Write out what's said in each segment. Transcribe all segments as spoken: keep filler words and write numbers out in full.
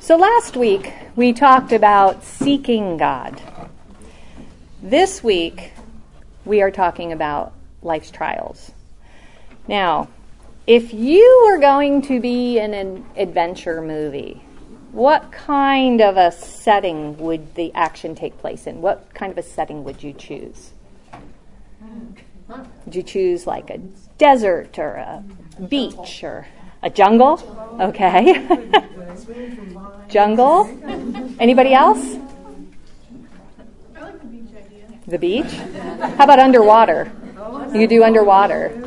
So last week we talked about seeking God. This week we are talking about life's trials. Now, if you were going to be in an adventure movie, what kind of a setting would the action take place in? What kind of a setting would you choose? Would you choose like a desert or a beach or a jungle? Okay. Jungle? Anybody else? I like the beach idea. The beach? How about underwater? You could do underwater.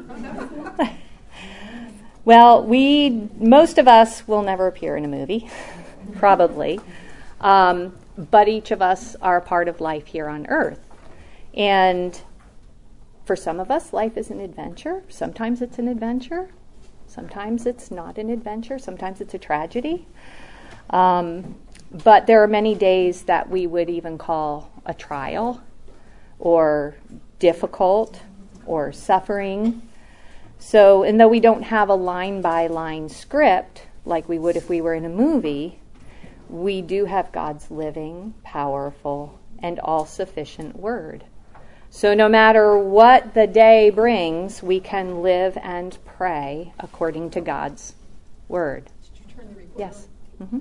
Well, we, most of us will never appear in a movie, probably. Um, but each of us are a part of life here on earth. And for some of us, life is an adventure. Sometimes it's an adventure. Sometimes it's not an adventure. Sometimes it's a tragedy. Um, but there are many days that we would even call a trial or difficult or suffering. So, and though we don't have a line-by-line script like we would if we were in a movie, we do have God's living, powerful, and all-sufficient word. So no matter what the day brings, we can live and pray according to God's word. Did you turn the recorder? Yes. Mm-hmm.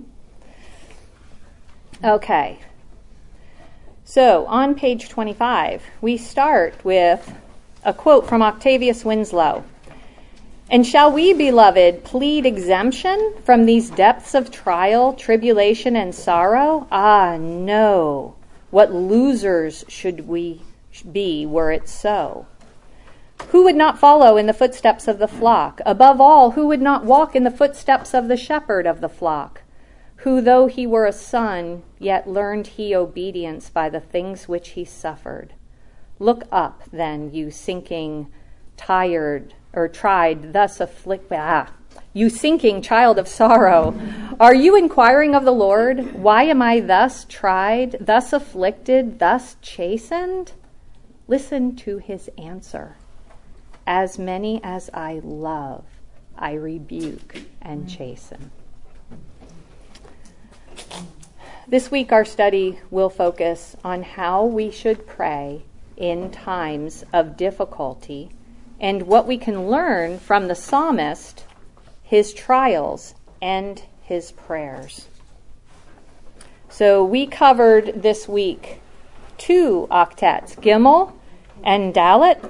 Okay. So on page twenty-five, we start with a quote from Octavius Winslow. And shall we, beloved, plead exemption from these depths of trial, tribulation, and sorrow? Ah, no. What losers should we be were it so? Who would not follow in the footsteps of the flock? Above all, who would not walk in the footsteps of the shepherd of the flock? Who, though he were a son, yet learned he obedience by the things which he suffered. Look up, then, you sinking, tired, or tried, thus afflict, ah, you sinking child of sorrow. Are you inquiring of the Lord? Why am I thus tried, thus afflicted, thus chastened? Listen to his answer. As many as I love, I rebuke and chasten. This week our study will focus on how we should pray in times of difficulty and what we can learn from the psalmist, his trials, and his prayers. So we covered this week two octets, Gimel and Dalet.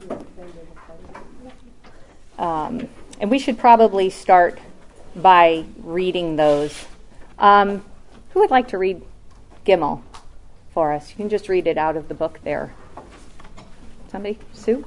Um, and we should probably start by reading those. Um, who would like to read Gimel for us? You can just read it out of the book there. Somebody? Sue?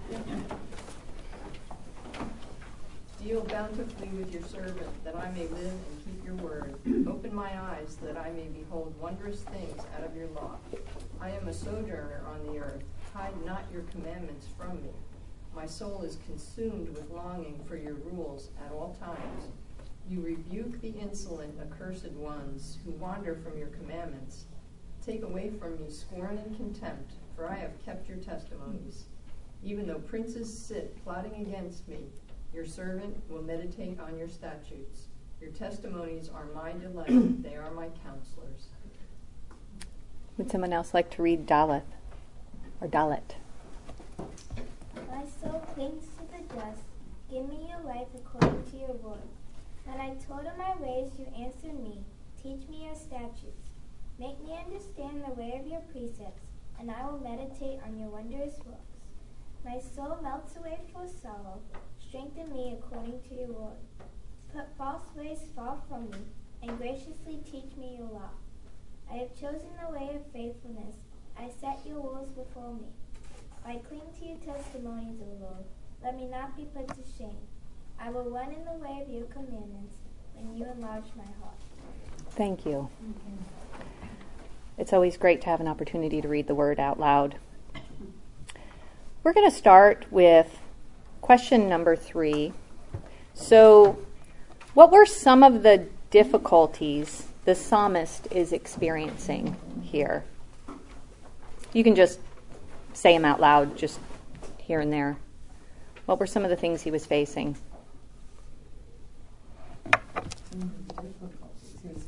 Deal bountifully with your servant, that I may live and keep your word. Open my eyes, that I may behold wondrous things out of your law. I am a sojourner on the earth. Hide not your commandments from me. My soul is consumed with longing for your rules at all times. You rebuke the insolent, accursed ones who wander from your commandments. Take away from me scorn and contempt, for I have kept your testimonies. Even though princes sit plotting against me, your servant will meditate on your statutes. Your testimonies are my delight. They are my counselors. Would someone else like to read Dalet or Dalet? My soul clings to the dust. Give me your life according to your word. When I told of my ways, you answered me. Teach me your statutes. Make me understand the way of your precepts, and I will meditate on your wondrous works. My soul melts away for sorrow. Strengthen me according to your word. Put false ways far from me, and graciously teach me your law. I have chosen the way of faithfulness. I set your rules before me. I cling to your testimonies, O Lord. Let me not be put to shame. I will run in the way of your commandments when you enlarge my heart. Thank you. Mm-hmm. It's always great to have an opportunity to read the word out loud. We're going to start with question number three. So, what were some of the difficulties the psalmist is experiencing here? You can just say them out loud, just here and there. What were some of the things he was facing? He was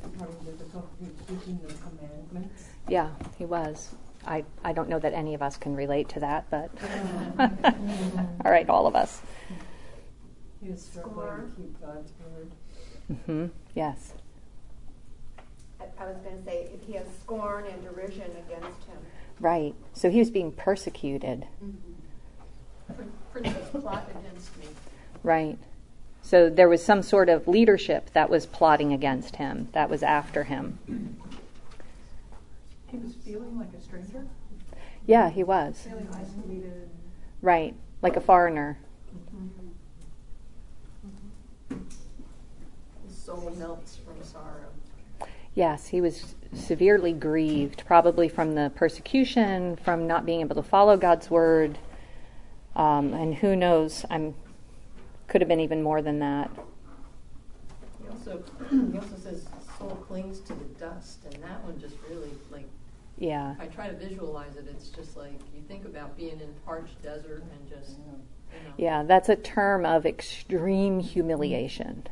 teaching the commandments. Yeah, he was. I, I don't know that any of us can relate to that, but all right, all of us. He was struggling to keep God's word. Mm-hmm. Yes. I, I was going to say, if he has scorn and derision against him. Right. So he was being persecuted. Mm-hmm. Princes plot against me. Right. So there was some sort of leadership that was plotting against him, that was after him. He was feeling like a stranger? Yeah, he was. Feeling isolated. Right. Like a foreigner. His soul melts from sorrow. Yes, he was severely grieved, probably from the persecution, from not being able to follow God's word. Um, and who knows, I'm could have been even more than that. He also, he also says soul clings to the dust, and that one just really, like, Yeah. if I try to visualize it, it's just like you think about being in parched desert and just, you know. Yeah, that's a term of extreme humiliation.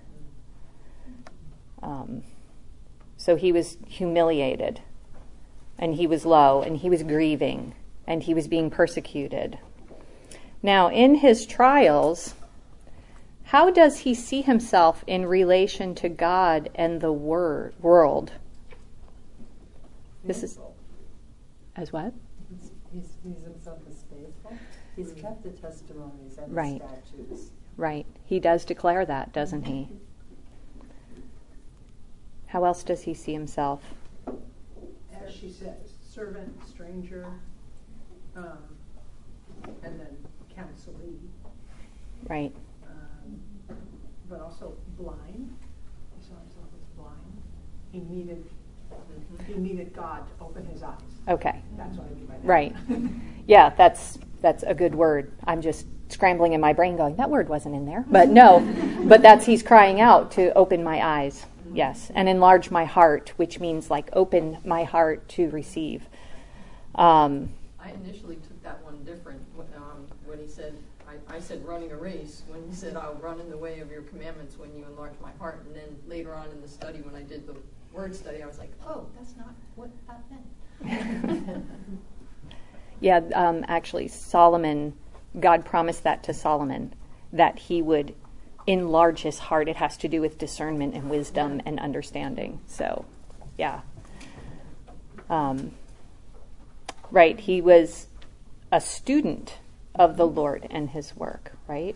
Um, so he was humiliated, and he was low, and he was grieving, and he was being persecuted. Now, in his trials, how does he see himself in relation to God and the wor- world? This is as what? He sees himself as faithful. He's kept the testimonies and Right. the statutes. Right. He does declare that, doesn't he? How else does he see himself? As she says, servant, stranger, um, and then counselee, Right. um, but also blind. He saw himself as blind. He needed, he needed God to open his eyes. Okay. That's what I mean by that. Right. Yeah, that's that's a good word. I'm just scrambling in my brain going, that word wasn't in there. But no, but that's he's crying out to open my eyes. Yes, and enlarge my heart, which means like open my heart to receive. Um, I initially took that one different um, when he said, I, I said running a race, when he said, I'll run in the way of your commandments when you enlarge my heart. And then later on in the study, when I did the word study, I was like, oh, that's not what that meant. yeah, um, actually, Solomon, God promised that to Solomon, that he would enlarge his heart. It has to do with discernment and wisdom and understanding. So, yeah. Um, right, he was a student of the Lord and his work, right?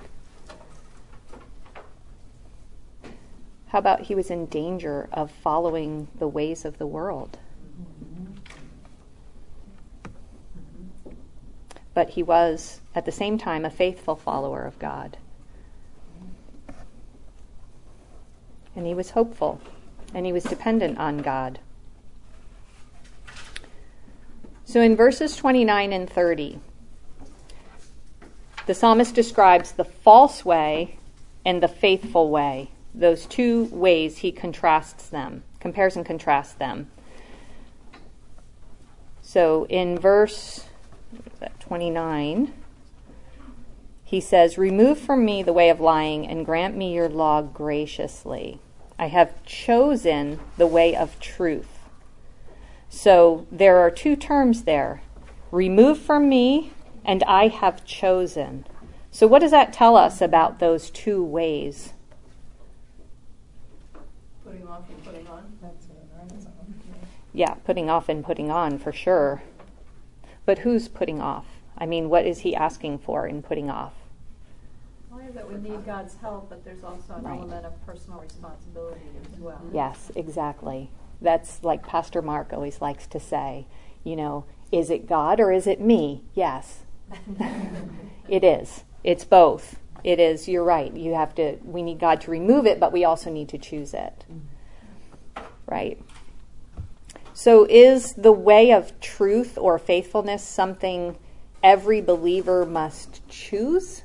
How about he was in danger of following the ways of the world? But he was, at the same time, a faithful follower of God. And he was hopeful, and he was dependent on God. So in verses twenty-nine and thirty, the psalmist describes the false way and the faithful way. Those two ways he contrasts them, compares and contrasts them. So in verse twenty-nine, he says, remove from me the way of lying and grant me your law graciously. I have chosen the way of truth. So there are two terms there. Remove from me and I have chosen. So what does that tell us about those two ways? Putting off and putting on. That's it, right? That's all. Yeah, putting off and putting on for sure. But who's putting off? I mean, what is he asking for in putting off? Only that we need God's help, but there's also an Right. element of personal responsibility as well. Yes, exactly. That's like Pastor Mark always likes to say, you know, is it God or is it me? Yes. It is. It's both. It is, you're right. You have to, we need God to remove it, but we also need to choose it. Right. So is the way of truth or faithfulness something every believer must choose?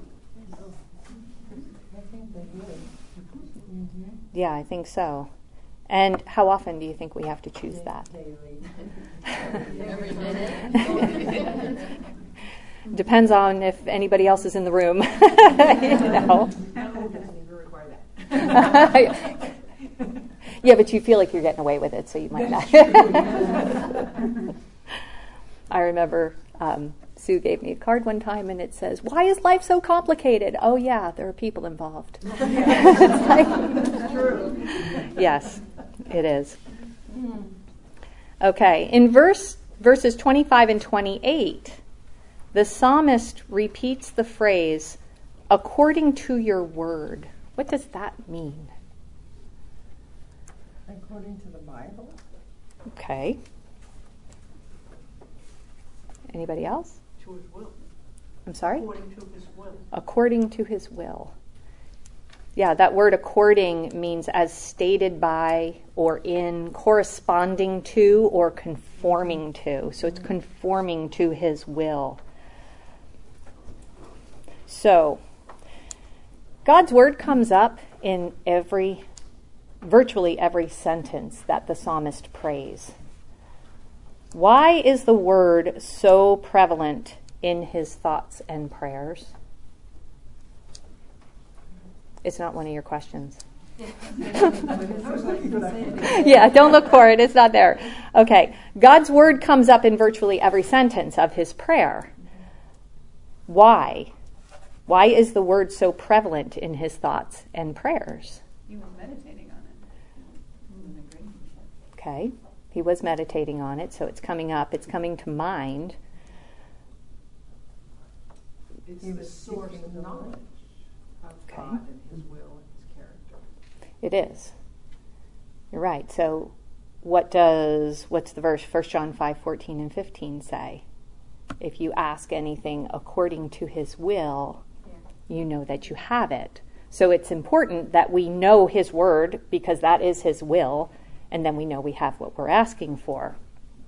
I think they do. Mm-hmm. Yeah, I think so. And how often do you think we have to choose that? Daily. Every minute. Depends on if anybody else is in the room. You know. Animal doesn't even require that. Yeah, but you feel like you're getting away with it, so you might not. I remember um, Sue gave me a card one time, and it says, "Why is life so complicated?" Oh, yeah, there are people involved. It's like, True. yes, it is. Okay, in verse verses twenty-five and twenty-eight, the psalmist repeats the phrase, "according to your word." What does that mean? According to the Bible? Okay. Anybody else? To his will. I'm sorry? According to his will. According to his will. Yeah, that word according means as stated by or in, corresponding to or conforming to. So it's conforming to his will. So, God's word comes up in every, virtually every sentence that the psalmist prays. Why is the word so prevalent in his thoughts and prayers? It's not one of your questions. Yeah, don't look for it. It's not there. Okay. God's word comes up in virtually every sentence of his prayer. Why? Why is the word so prevalent in his thoughts and prayers? He was meditating on it. Okay. He was meditating on it, so it's coming up. It's coming to mind. It's He the was source seeking of the knowledge Lord. of Okay. God and his will and his character. It is. You're right. So what does, what's the verse, First John five fourteen and fifteen say? If you ask anything according to his will, you know that you have it. So it's important that we know his word because that is his will, and then we know we have what we're asking for.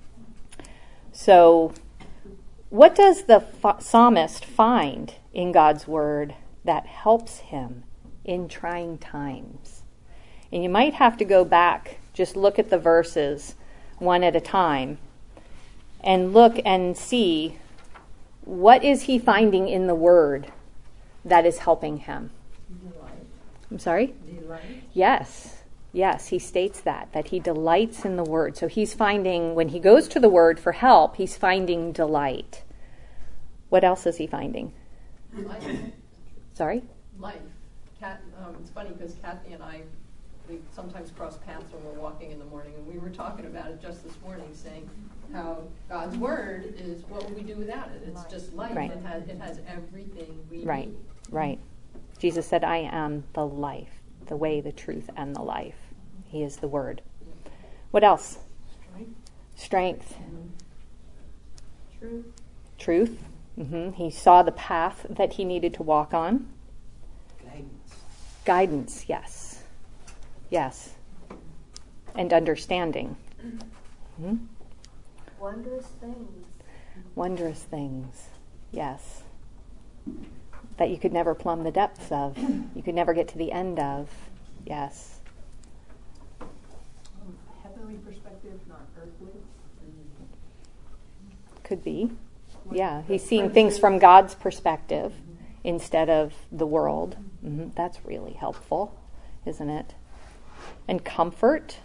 So what does the fa- psalmist find in God's word that helps him in trying times? And you might have to go back, just look at the verses one at a time, and look and see what is he finding in the word that is helping him. Delight. I'm sorry? Delight. Yes. Yes, he states that, that he delights in the word. So he's finding, when he goes to the word for help, he's finding delight. What else is he finding? Life. Sorry? Life. Kat, um, it's funny because Kathy and I, we sometimes cross paths when we're walking in the morning, and we were talking about it just this morning, saying how God's word is, what would we do without it? It's just life. Right. It has, it has everything we Right, need. right. Jesus said, I am the life, the way, the truth, and the life. He is the word. What else? Strength. Strength. Truth. Truth. Mm-hmm. He saw the path that he needed to walk on. Guidance. Guidance, yes. Yes. And understanding. Mm-hmm. Wondrous things. Wondrous things, yes. That you could never plumb the depths of. You could never get to the end of. Yes. Um, heavenly perspective, not earthly. Could be. What Yeah, the he's seeing French things is- from God's perspective instead of the world. Mm-hmm. That's really helpful, isn't it? And comfort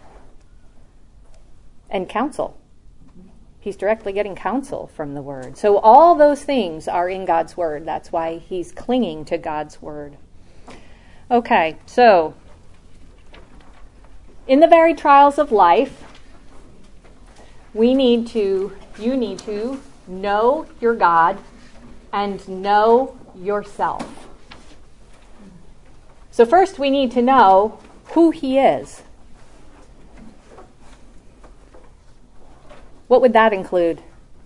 and counsel. He's directly getting counsel from the word. So all those things are in God's word. That's why he's clinging to God's word. Okay, so in the varied trials of life, we need to, you need to know your God and know yourself. So first we need to know who he is. What would that include?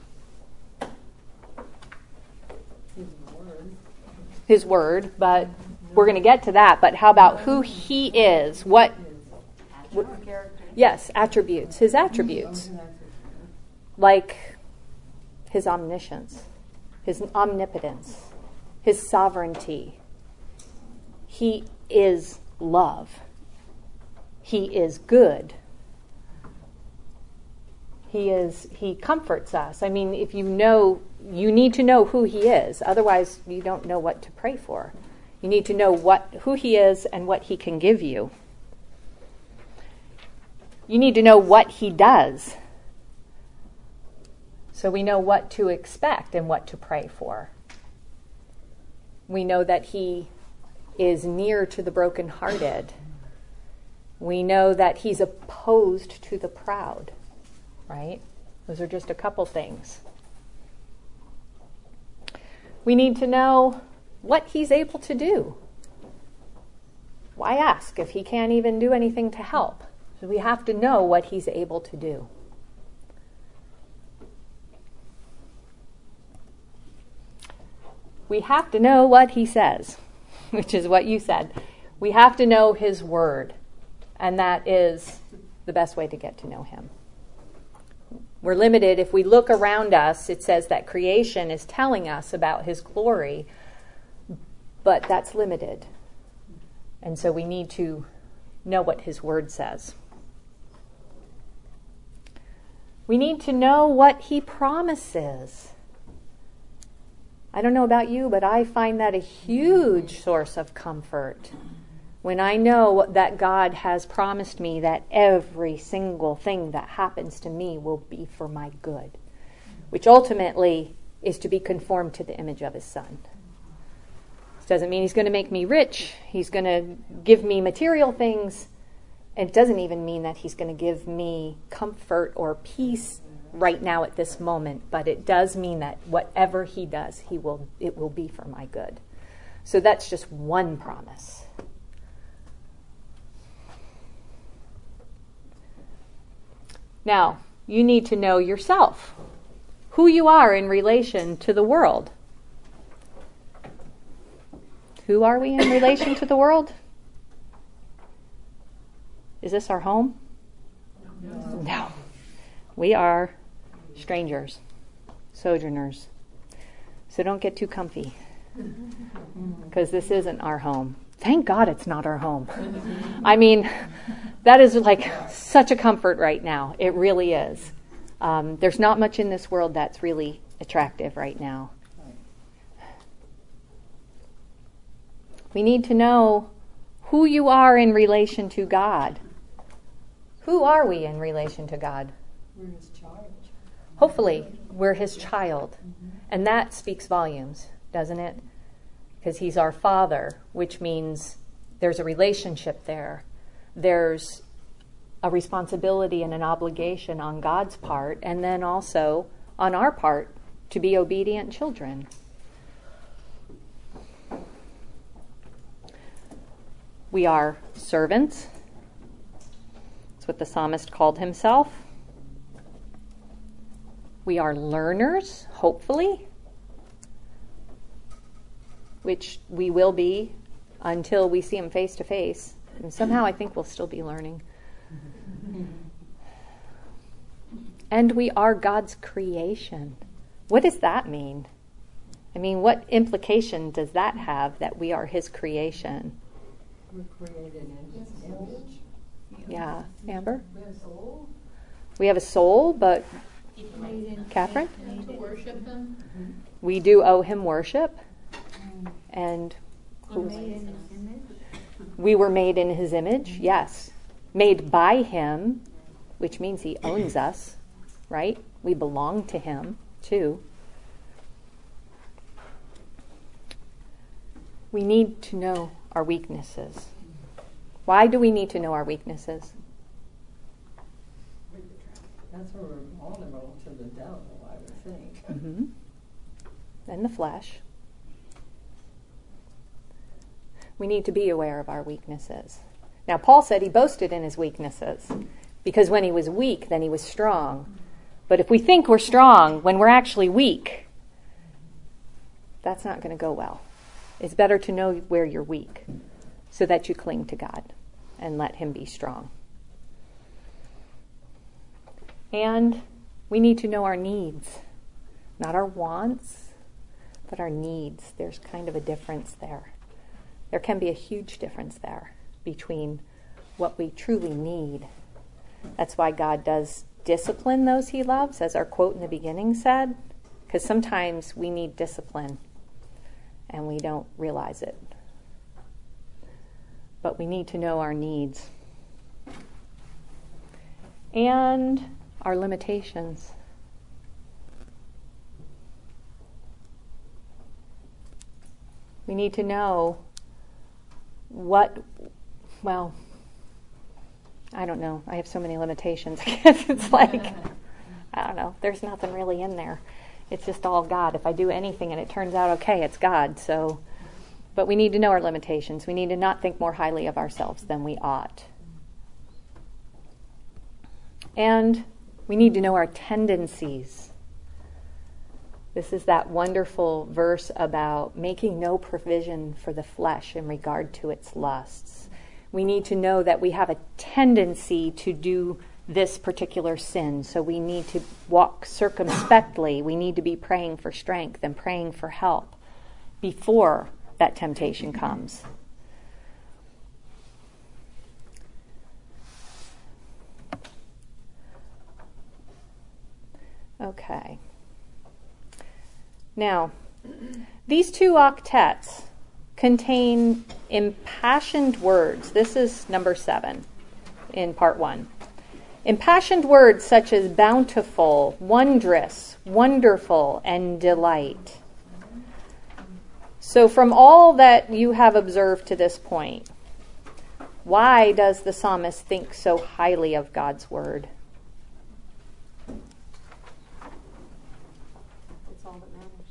His word. His word, but we're going to get to that. But how about who he is? What? what yes, attributes. His attributes. Like his omniscience, his omnipotence, his sovereignty. He is love. He is good. He is, he comforts us. I mean, if you know, you need to know who he is. Otherwise, you don't know what to pray for. You need to know what, who he is and what he can give you. You need to know what he does, so we know what to expect and what to pray for. We know that he is near to the brokenhearted. We know that he's opposed to the proud, right? Those are just a couple things. We need to know what he's able to do. Why ask if he can't even do anything to help? So we have to know what he's able to do. We have to know what he says, which is what you said. We have to know his word, and that is the best way to get to know him. We're limited. If we look around us, it says that creation is telling us about his glory, but that's limited. And so we need to know what his word says. We need to know what he promises. I don't know about you, but I find that a huge source of comfort when I know that God has promised me that every single thing that happens to me will be for my good, which ultimately is to be conformed to the image of his Son. This doesn't mean he's going to make me rich. He's going to give me material things. And it doesn't even mean that he's going to give me comfort or peace right now at this moment, but it does mean that whatever he does, he will it will be for my good. So that's just one promise. Now, you need to know yourself, who you are in relation to the world. Who are we in relation to the world? Is this our home? No. No. We are strangers, sojourners. So don't get too comfy, because this isn't our home. Thank God it's not our home. I mean, that is like such a comfort right now. It really is. Um, there's not much in this world that's really attractive right now. We need to know who you are in relation to God. Who are we in relation to God? We're his child. Hopefully, we're his child. Mm-hmm. And that speaks volumes, doesn't it? Because he's our father, which means there's a relationship there. There's a responsibility and an obligation on God's part, and then also on our part to be obedient children. We are servants. That's what the psalmist called himself. We are learners, hopefully, which we will be until we see him face to face. And somehow I think we'll still be learning. And we are God's creation. What does that mean? I mean, what implication does that have, that we are his creation? We're created in his image. Yeah. Amber? We have a soul. We have a soul, but Catherine? To worship him. We do owe him worship. And who's, we were made in his image, yes. Made by him, which means he owns us, right? We belong to him, too. We need to know our weaknesses. Why do we need to know our weaknesses? That's where we're vulnerable to the devil, I would think. Mm-hmm. And the flesh. We need to be aware of our weaknesses. Now, Paul said he boasted in his weaknesses, because when he was weak, then he was strong. But if we think we're strong when we're actually weak, that's not going to go well. It's better to know where you're weak so that you cling to God and let him be strong. And we need to know our needs, not our wants, but our needs. There's kind of a difference there. There can be a huge difference there between what we truly need. That's why God does discipline those he loves, as our quote in the beginning said, because sometimes we need discipline and we don't realize it. But we need to know our needs. and our limitations. We need to know what, well, I don't know. I have so many limitations. I guess it's like, I don't know. There's nothing really in there. It's just all God. If I do anything and it turns out okay, it's God. So, but we need to know our limitations. We need to not think more highly of ourselves than we ought. And we need to know our tendencies. This is that wonderful verse about making no provision for the flesh in regard to its lusts. We need to know that we have a tendency to do this particular sin, so we need to walk circumspectly. We need to be praying for strength and praying for help before that temptation comes. Okay. Now, these two octets contain impassioned words. This is number seven in part one. Impassioned words such as bountiful, wondrous, wonderful, and delight. So from all that you have observed to this point, why does the psalmist think so highly of God's word? It's all that matters.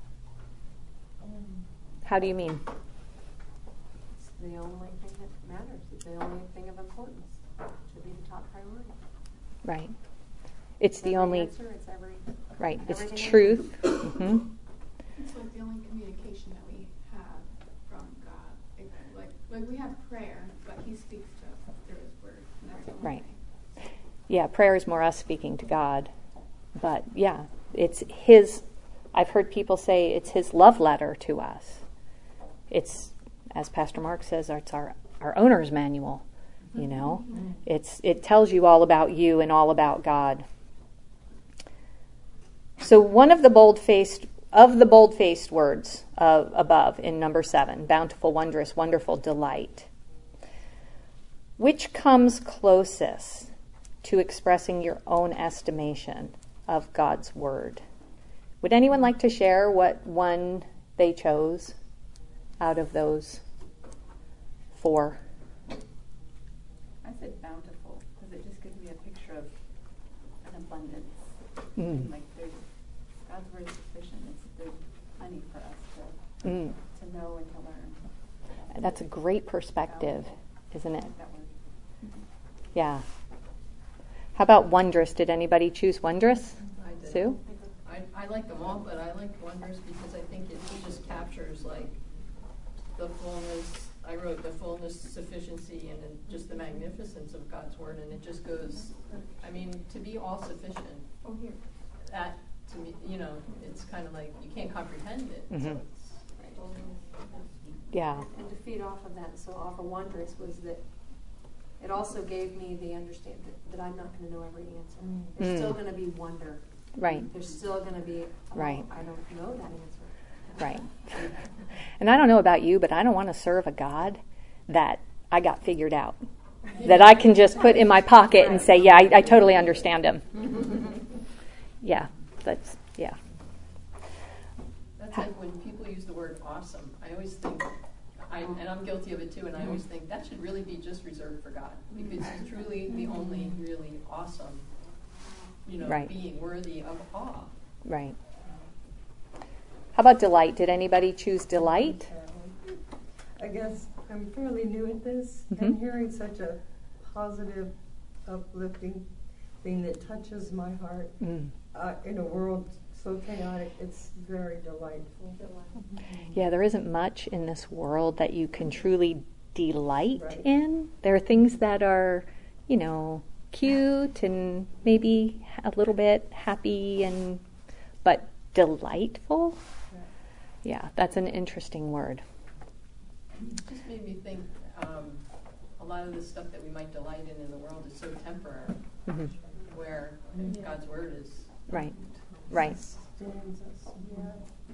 How do you mean? It's the only thing that matters. It's the only thing of importance. It should be the top priority. Right. It's the Every only, answer, it's every, right, it's everything we truth. Mm-hmm. It's like the only communication that we have from God. It, like, like we have prayer, but He speaks to us through His Word. And that's the only Right. thing. Yeah, prayer is more us speaking to God. But yeah, it's His, I've heard people say it's His love letter to us. It's, as Pastor Mark says, it's our, our owner's manual. You know, it's it tells you all about you and all about God. So one of the bold-faced of the bold-faced words uh, above in number seven, bountiful, wondrous, wonderful, delight, which comes closest to expressing your own estimation of God's word? Would anyone like to share what one they chose out of those four? I said bountiful because it just gives me a picture of an abundance. Mm. Like there's God's word is sufficient. It's, there's plenty for us to Mm. to know and to learn. That's a great perspective, isn't I it? like that word. Yeah. How about wondrous? Did anybody choose wondrous? I did. Sue? I, I like them all, but I like wondrous because I think it just captures like the fullness. I wrote the fullness, sufficiency, and then just the magnificence of God's word, and it just goes. I mean, to be all sufficient. Oh, here. That to me, you know, it's kind of like you can't comprehend it. Mhm. So it's, Yeah. And to feed off of that, so off of wondrous was that it also gave me the understand that, that I'm not going to know every answer. There's Mm. still going to be wonder. Right. There's still going to be, oh, Right. I don't know that answer. Right. And I don't know about you, but I don't want to serve a God that I got figured out. That I can just put in my pocket and say, yeah, I, I totally understand him. Yeah. That's, yeah. that's like when people use the word awesome. I always think, I, and I'm guilty of it too, and I always think that should really be just reserved for God because He's truly the only really awesome, you know, Right. being worthy of awe. Right. How about delight? Did anybody choose delight? I guess I'm fairly new at this, Mhm. and hearing such a positive, uplifting thing that touches my heart Mm. uh, in a world so chaotic, it's very delightful. Yeah, there isn't much in this world that you can truly delight Right. in. There are things that are, you know, cute and maybe a little bit happy and but delightful. Yeah, that's an interesting word. It just made me think um, a lot of the stuff that we might delight in in the world is so temporary, Mhm. where God's word is. Right, right. Stands us, yeah.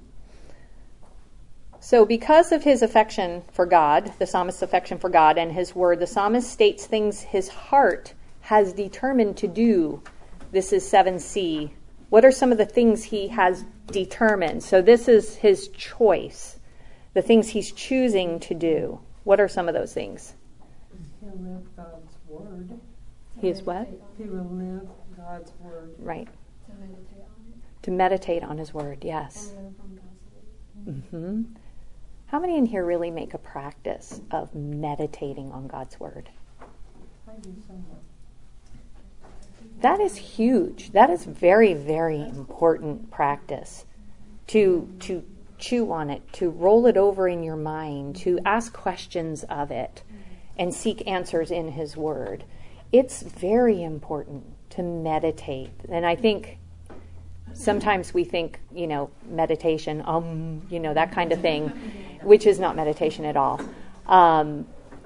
So because of his affection for God, the psalmist's affection for God and his word, the psalmist states things his heart has determined to do. This is seven C. What are some of the things he has determined? So this is his choice, the things he's choosing to do. What are some of those things? He'll live God's word. He's what? He will live God's word. Right. To meditate on it. To meditate on his word, yes. And live on God's word. Mm-hmm. How many in here really make a practice of meditating on God's word? I do somewhat. That is huge. That is very, very important practice. To to chew on it, to roll it over in your mind, to ask questions of it, and seek answers in his word. It's very important to meditate. And I think sometimes we think, you know, meditation, um, you know, that kind of thing, which is not meditation at all. Um,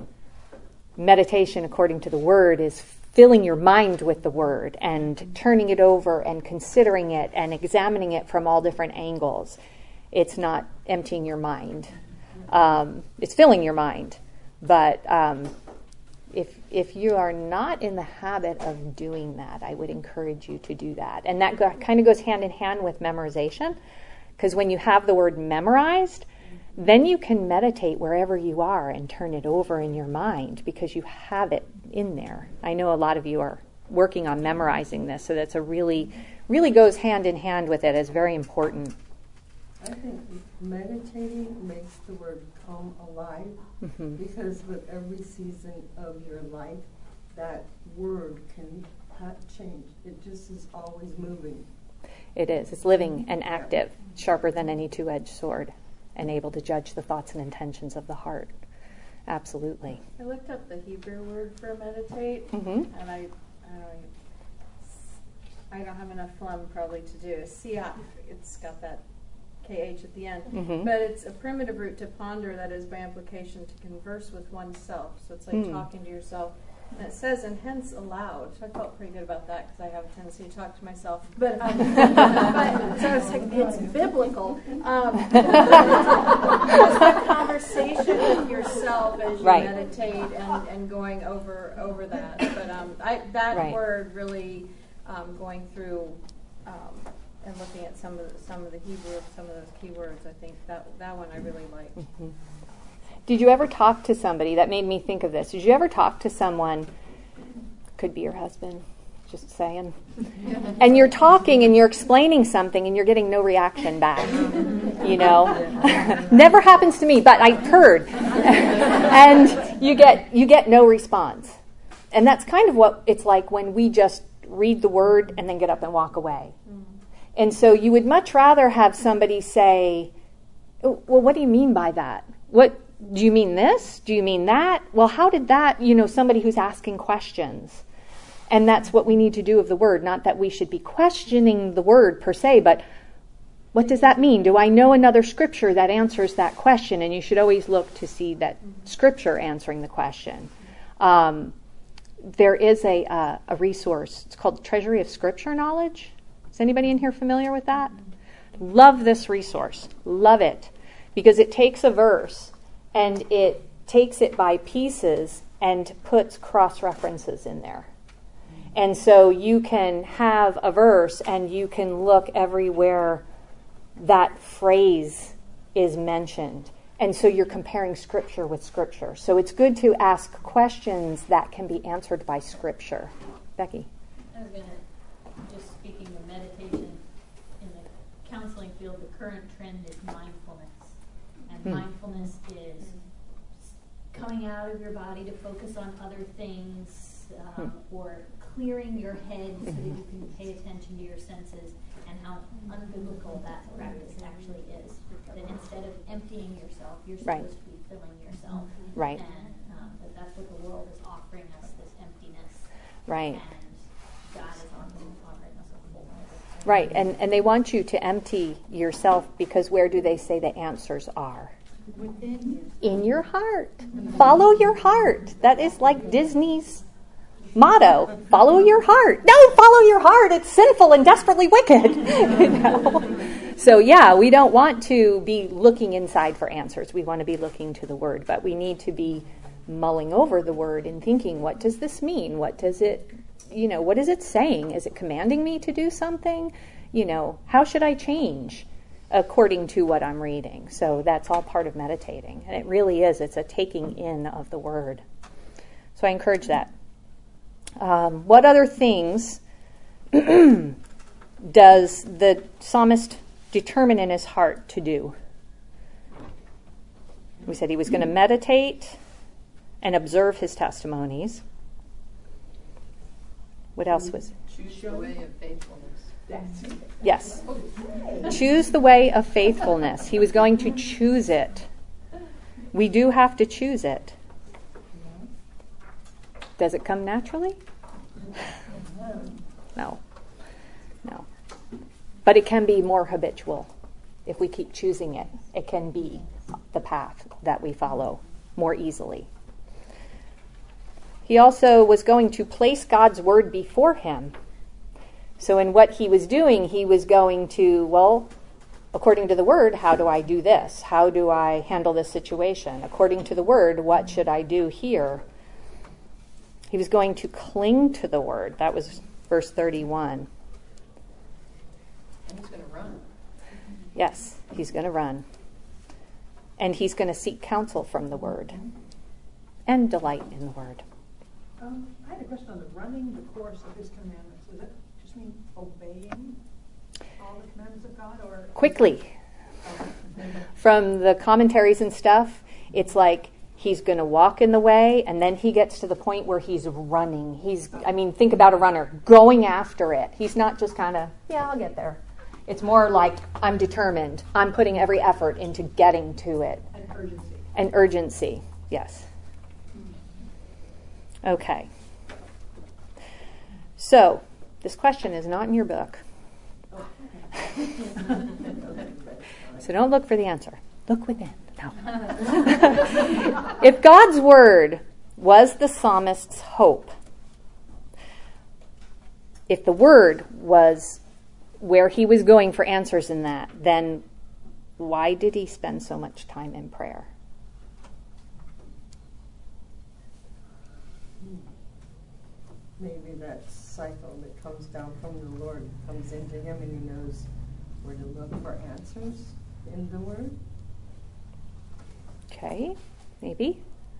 meditation, according to the word, is filling your mind with the word and turning it over and considering it and examining it from all different angles. It's not emptying your mind. Um, it's filling your mind. But um, if if you are not in the habit of doing that, I would encourage you to do that. And that go- kind of goes hand in hand with memorization, because when you have the word memorized, then you can meditate wherever you are and turn it over in your mind because you have it in there. I know a lot of you are working on memorizing this, so that's a really, really goes hand in hand with it. It's very important. I think meditating makes the word come alive, Mm-hmm. because with every season of your life, that word can ha- change. It just is always moving. It is. It's living and active, sharper than any two-edged sword, and able to judge the thoughts and intentions of the heart. Absolutely. I looked up the Hebrew word for meditate, Mm-hmm. and I, I don't, I don't have enough phlegm probably to do it. Siach, it's got that K H at the end, Mhm. but it's a primitive root to ponder, that is by implication to converse with oneself. So it's like Mm. talking to yourself. And it says, and hence aloud. So I felt pretty good about that because I have a tendency to talk to myself. But, um, but so it's like, it's biblical. Um, just a conversation with yourself as you Right. meditate and, and going over over that. But um, I, that Right. word really um, going through um, and looking at some of the, some of the Hebrew, some of those key words, I think that that one I really like. Mm-hmm. Did you ever talk to somebody, that made me think of this, did you ever talk to someone, could be your husband, just saying, and you're talking and you're explaining something and you're getting no reaction back, you know? Never happens to me, but I heard. And you get you get no response. And that's kind of what it's like when we just read the word and then get up and walk away. And so you would much rather have somebody say, oh, well, what do you mean by that? What do you mean this? Do you mean that? Well, how did that, you know, somebody who's asking questions. And that's what we need to do of the word. Not that we should be questioning the word per se, but what does that mean? Do I know another scripture that answers that question? And you should always look to see that scripture answering the question. Um, there is a, uh, a resource. It's called Treasury of Scripture Knowledge. Is anybody in here familiar with that? Love this resource. Love it. Because it takes a verse and it takes it by pieces and puts cross-references in there. And so you can have a verse and you can look everywhere that phrase is mentioned. And so you're comparing Scripture with Scripture. So it's good to ask questions that can be answered by Scripture. Becky? I was going to, just speaking of meditation, in the counseling field, the current trend is mindfulness. And Hmm. mindfulness is coming out of your body to focus on other things, um, Hmm. or clearing your head so that Mhm. you can pay attention to your senses, and how unbiblical that practice actually is. That instead of emptying yourself, you're supposed Right. to be filling yourself. Right. And um, that that's what the world is offering us, this emptiness. Right. And God is offering, offering us a fullness. Right, and, and they want you to empty yourself because where do they say the answers are? Within you. In your heart. Follow your heart. That is like Disney's motto. Follow your heart. Don't follow your heart. It's sinful and desperately wicked. You know? So yeah, we don't want to be looking inside for answers. We want to be looking to the Word, but we need to be mulling over the Word and thinking, what does this mean? What does it you know, what is it saying? Is it commanding me to do something? You know, how should I change according to what I'm reading? So that's all part of meditating. And it really is. It's a taking in of the word. So I encourage that. Um, what other things does the psalmist determine in his heart to do? We said he was going to meditate and observe his testimonies. What else was it? Choose the way of faithfulness. Yes. Choose the way of faithfulness. He was going to choose it. We do have to choose it. Does it come naturally? No. No. But it can be more habitual. If we keep choosing it, it can be the path that we follow more easily. He also was going to place God's word before him. So in what he was doing, he was going to, well, according to the word, how do I do this? How do I handle this situation? According to the word, what should I do here? He was going to cling to the word. That was verse thirty-one. And he's going to run. Yes, he's going to run. And he's going to seek counsel from the word and delight in the word. Um, I had a question on the running the course of his commandments. Does that just mean obeying all the commandments of God, or Quickly. From the commentaries and stuff, it's like he's going to walk in the way, and then he gets to the point where he's running. He's, I mean, think about a runner going after it. He's not just kind of, yeah, I'll get there. It's more like, I'm determined. I'm putting every effort into getting to it. an urgency? An urgency, yes. Okay. So, this question is not in your book. So don't look for the answer. Look within. No. If God's word was the psalmist's hope, if the word was where he was going for answers in that, then why did he spend so much time in prayer? Maybe that cycle that comes down from the Lord comes into him, and he knows where to look for answers in the word. Okay, maybe.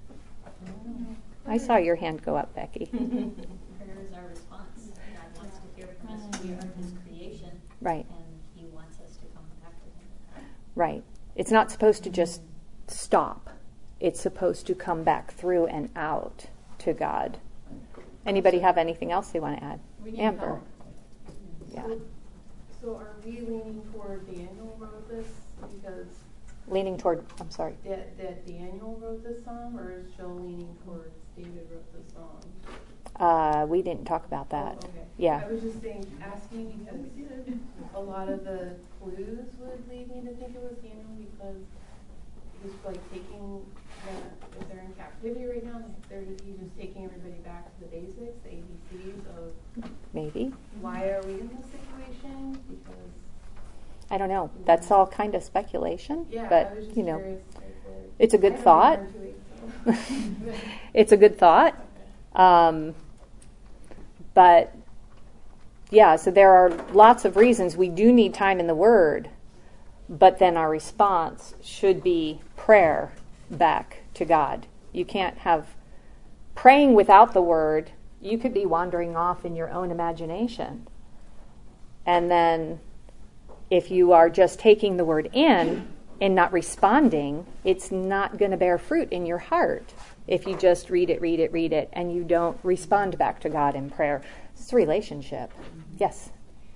I saw your hand go up, Becky. Prayer is our response. God wants to hear from us. We are his creation. Right. And he wants us to come back to him. Right. It's not supposed to just stop. It's supposed to come back through and out to God. Anybody have anything else they want to add? We need Amber. help. Yeah. So, so are we leaning toward Daniel wrote this because Leaning toward, I'm sorry. that, that Daniel wrote this song, or is Joe leaning towards David wrote this song? Uh, we didn't talk about that. Oh, okay. Yeah. I was just saying, asking because a lot of the clues would lead me to think it was Daniel because he's like taking the, if they're in captivity right now, they're he's just taking everybody back to the basics, the A B Cs of Maybe. why are we in this situation? Because I don't know. That's all kind of speculation. yeah, but, I was just you know, curious. Like, what, it's a good I haven't thought. been there in two weeks, so. It's a good thought. Um, but, yeah, so there are lots of reasons we do need time in the Word, but then our response should be prayer back to God. You can't have praying without the Word. You could be wandering off in your own imagination. And then if you are just taking the Word in and not responding, it's not going to bear fruit in your heart. If you just read it, read it, read it, and you don't respond back to God in prayer. It's a relationship. Yes?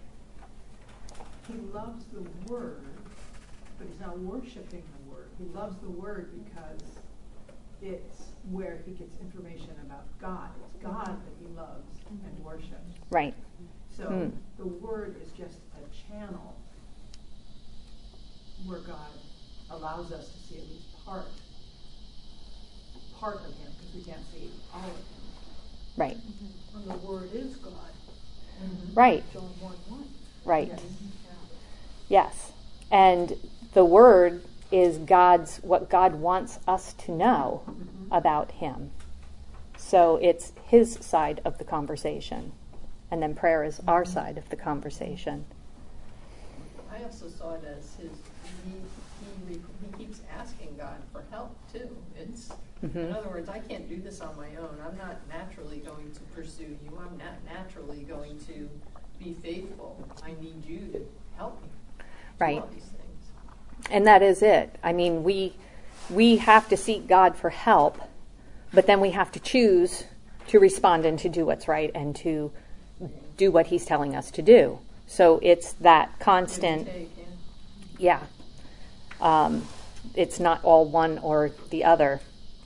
He loves the word, but he's not worshiping the word. He loves the word because it's where he gets information about God. It's God that he loves and worships. Right. So Hmm. the word is just a channel where God allows us to see at least part part of him, because we can't see all of him. Right. And the word is God. Right. John one one. Right. Yes. Yes. And the Word is God's, what God wants us to know about him. So it's his side of the conversation. And then prayer is our side of the conversation. I also saw it as his, he, he, re- he keeps asking God for help too. It's, Mm-hmm. in other words, I can't do this on my own. I'm not naturally going to pursue you. I'm not naturally going to be faithful. I need you to help me do Right. all these things. And that is it. I mean, we we have to seek God for help, but then we have to choose to respond and to do what's right and to do what he's telling us to do. So it's that constant, Give and take, yeah. yeah. Um, it's not all one or the other.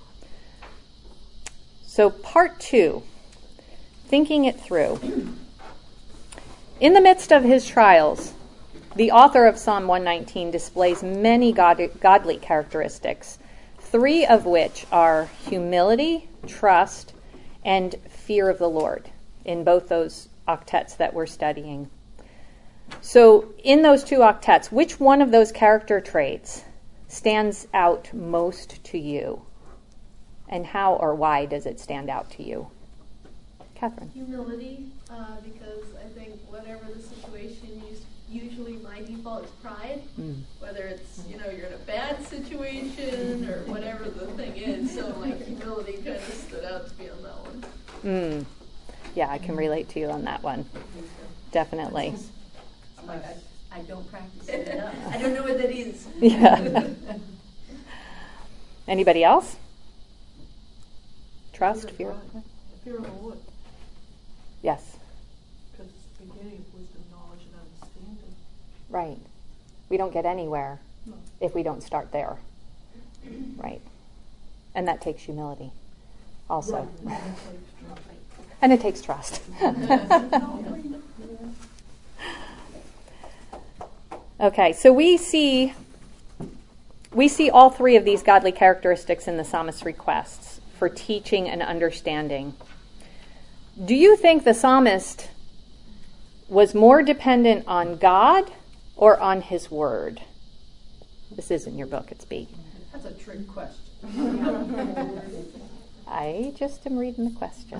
So part two, thinking it through. In the midst of his trials, the author of Psalm one nineteen displays many god- godly characteristics, three of which are humility, trust, and fear of the Lord in both those octets that we're studying. So in those two octets, which one of those character traits stands out most to you? And how or why does it stand out to you? Catherine. Humility, uh, because I think whatever the situation, usually my default is pride. Mm. Whether it's, you know, you're in a bad situation or whatever the thing is. So like humility kind of stood out to me on that one. Mm. Yeah, I can relate to you on that one. Definitely. I'm like, I, I don't practice it enough. I don't know what that is. Yeah. Anybody else? Trust, fear. Fear of the Lord. Yes. Because it's the beginning of wisdom, knowledge, and understanding. Right. We don't get anywhere No. if we don't start there. Right. And that takes humility also. Right. And it takes trust. Okay, so we see we see all three of these godly characteristics in the psalmist's requests for teaching and understanding. Do you think the psalmist was more dependent on God or on his word? This is in your book, it's B. That's a trick question. I just am reading the question.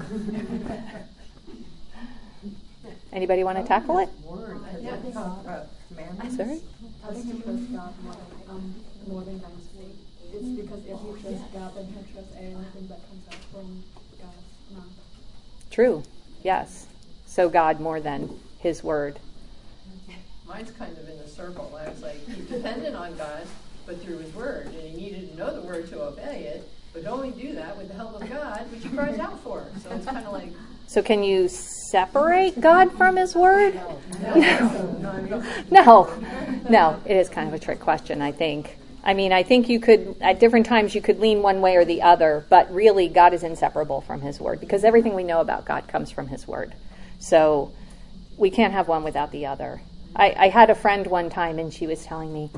Anybody want to tackle it? Word. Yeah. Uh, commandments. Sorry? I think you trust God more, um, more than God's faith. It's because if you trust God, then you trust everything that comes out from God's mouth. True. Yes. So God more than his word. Mine's kind of in a circle. I was like, he's dependent on God, but through his word. And he needed to know the word to obey it, but only do that with the help of God, which he cries out for. So it's kind of like... So can you separate God from his word? No. No. No. No. It is kind of a trick question, I think. I mean, I think you could, at different times, you could lean one way or the other, but really God is inseparable from his word because everything we know about God comes from his word. So we can't have one without the other. I, I had a friend one time and she was telling me,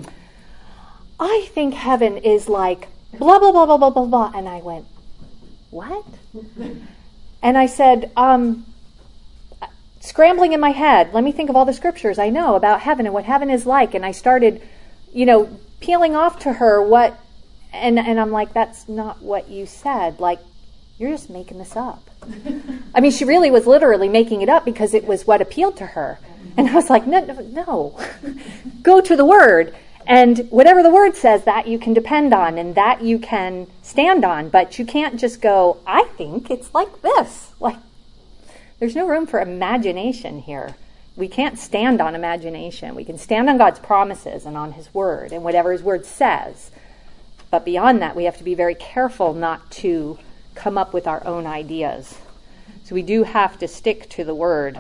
I think heaven is like blah, blah, blah, blah, blah, blah, blah. And I went, what? And I said, um, scrambling in my head, let me think of all the scriptures I know about heaven and what heaven is like. And I started, you know, peeling off to her what, and, and I'm like, that's not what you said. Like, you're just making this up. I mean, she really was literally making it up because it was what appealed to her. And I was like, no, no, no. Go to the Word. And whatever the Word says, that you can depend on and that you can stand on. But you can't just go, I think it's like this. Like, there's no room for imagination here. We can't stand on imagination. We can stand on God's promises and on his word and whatever his word says. But beyond that, we have to be very careful not to come up with our own ideas. So we do have to stick to the word.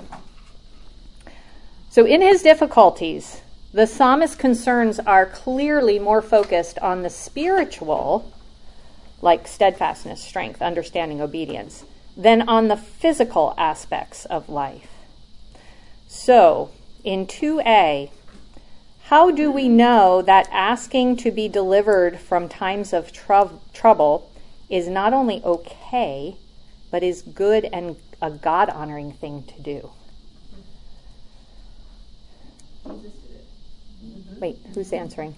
So in his difficulties, the psalmist's concerns are clearly more focused on the spiritual, like steadfastness, strength, understanding, obedience, than on the physical aspects of life. So, in two A, how do we know that asking to be delivered from times of tr- trouble is not only okay, but is good and a God-honoring thing to do? Jesus did it. Mm-hmm. Wait, who's answering?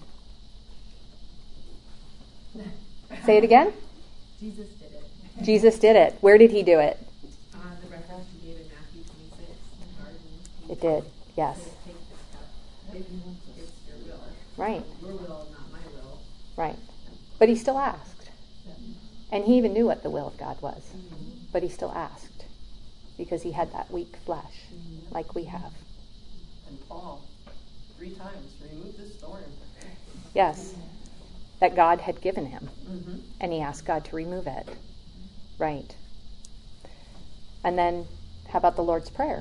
Say it again? Jesus did it. Jesus did it. Where did he do it? Uh, the reference you gave in Matthew twenty-six. It did, yes. It's your will. Right. Your will, not my will. Right. But he still asked. And he even knew what the will of God was. Mm-hmm. But he still asked. Because he had that weak flesh, mm-hmm. like we have. And Paul, three times, remove this thorn. Yes. That God had given him. Mm-hmm. And he asked God to remove it. Right. And then, how about the Lord's Prayer?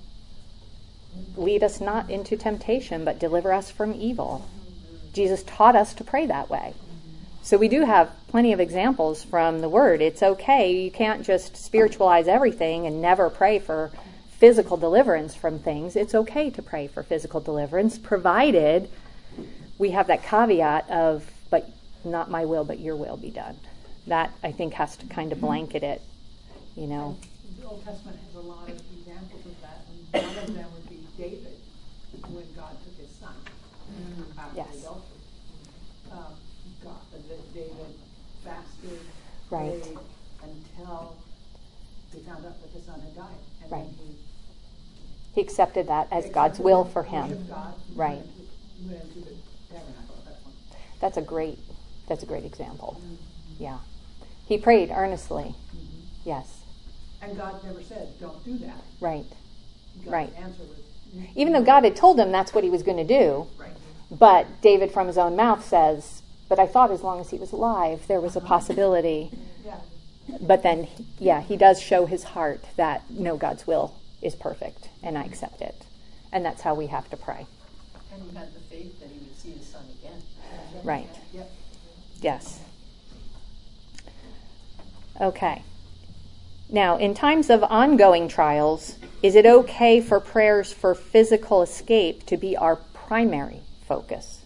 Lead us not into temptation, but deliver us from evil. Jesus taught us to pray that way. So we do have plenty of examples from the Word. It's okay. You can't just spiritualize everything and never pray for physical deliverance from things. It's okay to pray for physical deliverance, provided we have that caveat of, but not my will, but your will be done. That, I think, has to kind of blanket it, you know. The Old Testament has a lot of examples of that, and one of them would be David, when God took his son mm-hmm. out yes. of adultery. Um, God, that David fasted, right. prayed until he found out that his son had died, and right. then he he accepted that as God's will for him. God, right. He went into the tabernacle at that point. That's a great. That's a great example. Mm-hmm. Yeah. He prayed earnestly. Mm-hmm. Yes. And God never said, don't do that. Right. God's right. answer was, even though God had told him that's what he was going to do, right. but David from his own mouth says, but I thought as long as he was alive, there was a possibility. Yeah. But then, yeah, he does show his heart that, no, God's will is perfect, and I accept it. And that's how we have to pray. And he had the faith that he would see his son again. Right. Yep. Yes. Okay. Now, in times of ongoing trials, is it okay for prayers for physical escape to be our primary focus?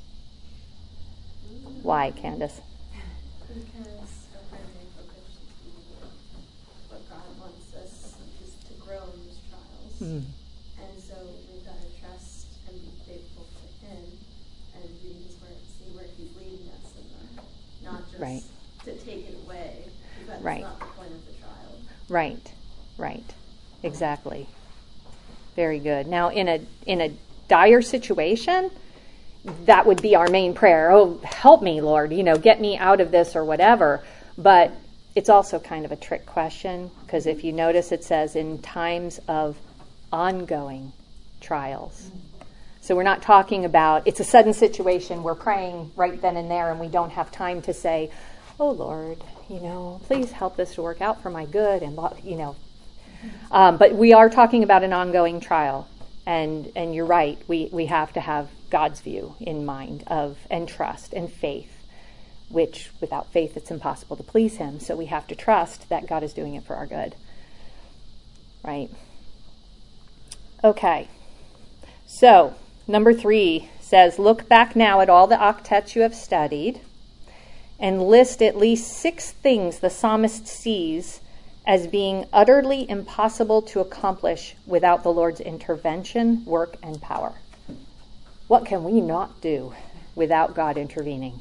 Why, Candace? Because our primary focus should be what God wants us is to grow in these trials. Mm. And so we've got to trust and be faithful to Him and read His Word and see where He's leading us in them. Not just right. to take it away. That's right. not the point of the trial. Right, right. Exactly. Very good. Now, in a in a dire situation, that would be our main prayer. Oh, help me, Lord, you know, get me out of this or whatever. But it's also kind of a trick question, because if you notice, it says in times of ongoing trials. So we're not talking about, it's a sudden situation, we're praying right then and there, and we don't have time to say, oh, Lord, you know, please help this to work out for my good, and, you know. Um, but we are talking about an ongoing trial. And and you're right, we, we have to have God's view in mind of, and trust and faith, which without faith it's impossible to please Him. So we have to trust that God is doing it for our good. Right? Okay. So, number three says, look back now at all the octets you have studied and list at least six things the psalmist sees as being utterly impossible to accomplish without the Lord's intervention, work, and power. What can we not do without God intervening?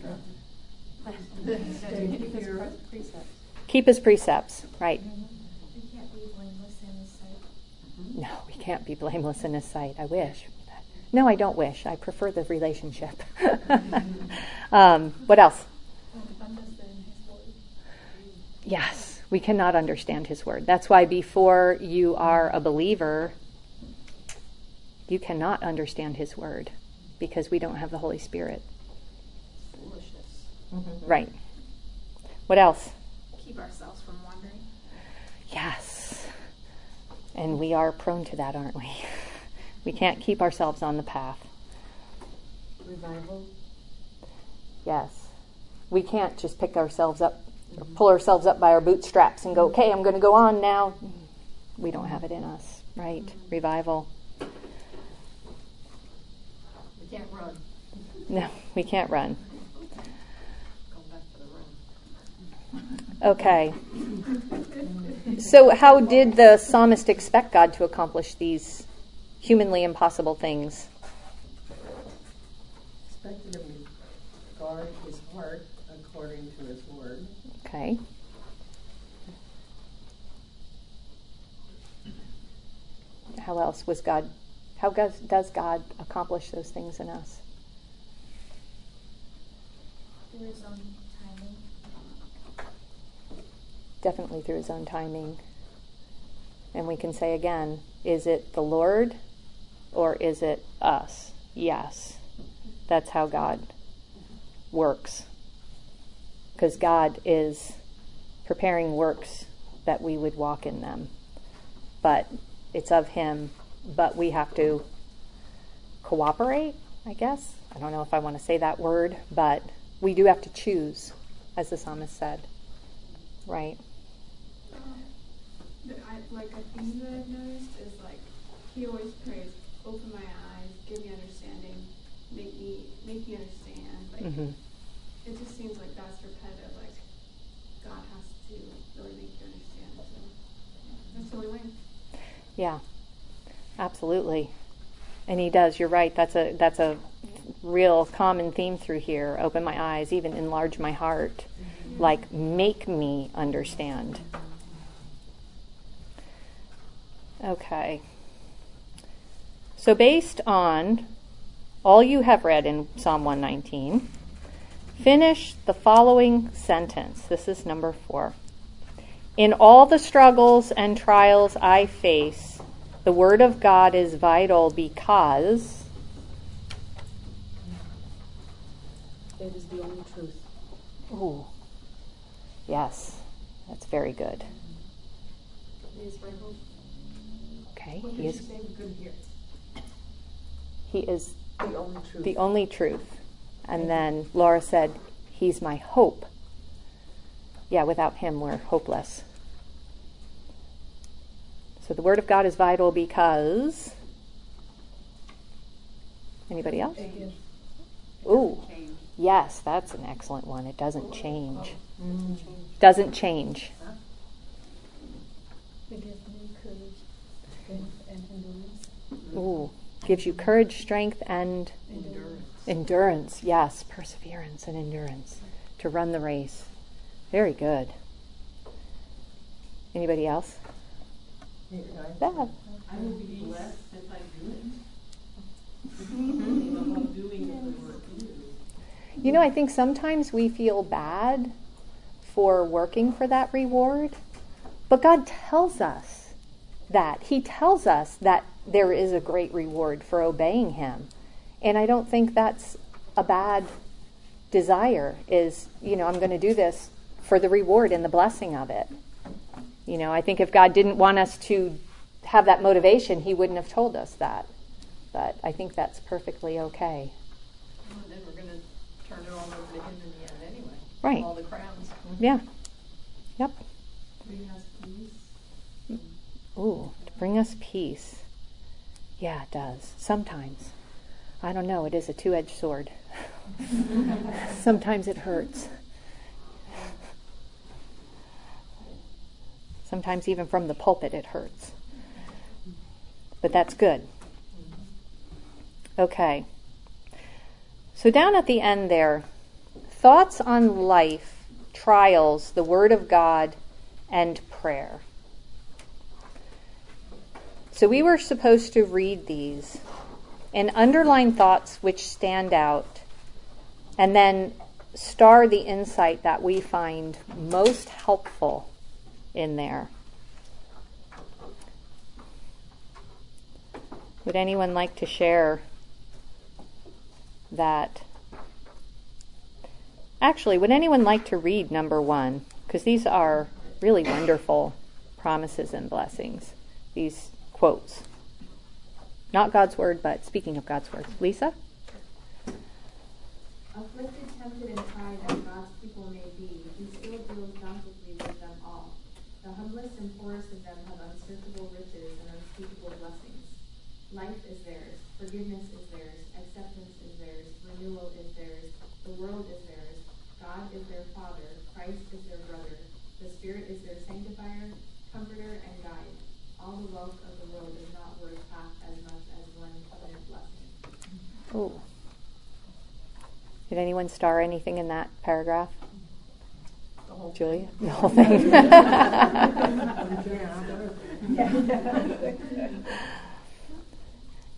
Keep His precepts, right? We can't be blameless in His sight. No, we can't be blameless in His sight. I wish. No, I don't wish. I prefer the relationship. um, what else? Yes. We cannot understand His Word. That's why before you are a believer, you cannot understand His Word, because we don't have the Holy Spirit. Foolishness. Mm-hmm. Right. What else? Keep ourselves from wandering. Yes. And we are prone to that, aren't we? We can't keep ourselves on the path. Revival? Yes. We can't just pick ourselves up, or pull ourselves up by our bootstraps and go, okay, I'm going to go on now. We don't have it in us, right? Mm-hmm. Revival. We can't run. No, we can't run. Go back to the run. Okay. So how did the psalmist expect God to accomplish these humanly impossible things? Expected him to guard his heart according to His Word. Okay. How else was God How does, does God accomplish those things in us? Through his own timing. Definitely through his own timing. And we can say again, is it the Lord or is it us? Yes. That's how God works. Because God is preparing works that we would walk in them. But it's of him, but we have to cooperate, I guess. I don't know if I want to say that word, but we do have to choose, as the psalmist said. Right? Um, but I, like a theme that I've noticed is like he always prays, "Open my eyes, give me understanding, make me make me understand." Like mm-hmm. it just seems like that's repetitive. Like God has to really make you understand. So that's the only way. Yeah, absolutely. And he does. You're right. That's a that's a real common theme through here. Open my eyes, even enlarge my heart. Mm-hmm. Like make me understand. Okay. So based on all you have read in Psalm one nineteen, finish the following sentence. This is number four. In all the struggles and trials I face, the Word of God is vital because it is the only truth. Ooh. Yes, that's very good. He is my hope. Okay. What He did is, you say? We couldn't hear. he is The only truth. the only truth. And then Laura said, he's my hope. Yeah, without him we're hopeless. So the Word of God is vital because... Anybody else? Ooh, yes, that's an excellent one. It doesn't change. Mm. Doesn't change. It gives me courage, strength, and endurance. Ooh, gives you courage, strength, and Endurance. endurance. Yes, perseverance and endurance to run the race. Very good. Anybody else? Beth. I will be blessed if I do it. The whole doing of the work too. You know, I think sometimes we feel bad for working for that reward, but God tells us that. He tells us that there is a great reward for obeying him. And I don't think that's a bad desire, is, you know, I'm going to do this for the reward and the blessing of it. You know, I think if God didn't want us to have that motivation, he wouldn't have told us that. But I think that's perfectly okay. Well, then we're going to turn it all over to him in the end anyway. Right. All the crowns. Yeah. Yep. Bring us peace. Ooh, to bring us peace. Yeah, it does. Sometimes. I don't know, it is a two-edged sword. Sometimes it hurts. Sometimes even from the pulpit it hurts. But that's good. Okay. So down at the end there, thoughts on life, trials, the Word of God, and prayer. So we were supposed to read these and underline thoughts which stand out, and then star the insight that we find most helpful in there. Would anyone like to share that? Actually, would anyone like to read number one? Because these are really wonderful promises and blessings. These quotes. Not God's word, but speaking of God's word. Lisa? Afflicted, tempted, and tried as God's people may be, he still deals bountifully with them all. The humblest and poorest of them have unsearchable riches and unspeakable blessings. Life is theirs, forgiveness is theirs, acceptance is theirs, renewal is theirs, the world is theirs, God is their Father, Christ is their brother, the Spirit is their sanctifier, comforter, and guide. All the wealth of the world is not worth half as much as one covenant blessing. Ooh. Did anyone star anything in that paragraph? The whole Julia? The whole thing.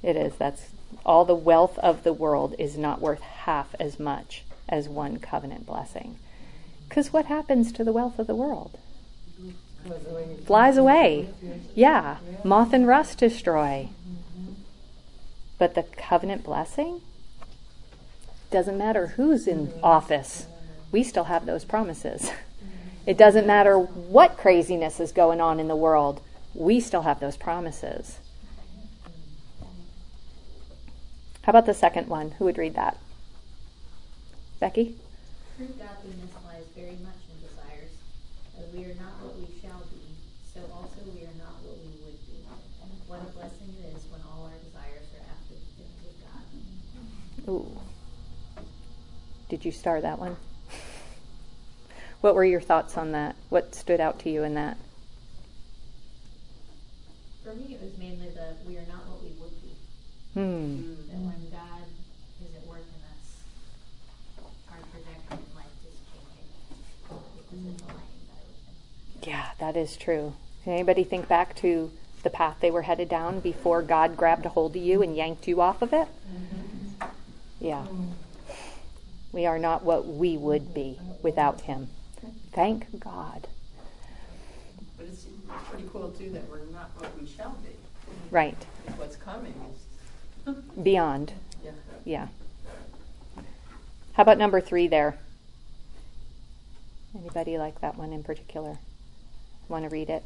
It is. That's all the wealth of the world is not worth half as much as one covenant blessing. Because what happens to the wealth of the world? Flies away. Yeah. Moth and rust destroy. But the covenant blessing? Doesn't matter who's in office. We still have those promises. It doesn't matter what craziness is going on in the world. We still have those promises. How about the second one? Who would read that? Becky? True godliness lies very much in desires. As we are not what we shall be, so also we are not what we would be. What a blessing it is when all our desires are after the things of God. Ooh. Did you start that one? What were your thoughts on that? What stood out to you in that? For me, it was mainly the we are not what we would be. Hmm. That when God is at work in us, our trajectory in life is changing because it's aligning better with Him. Yeah, that is true. Can anybody think back to the path they were headed down before God grabbed a hold of you and yanked you off of it? Mm-hmm. Yeah. We are not what we would be without Him. Thank God. But it's pretty cool, too, that we're not what we shall be. Right. What's coming is... Beyond. Yeah. Yeah. How about number three there? Anybody like that one in particular? Want to read it?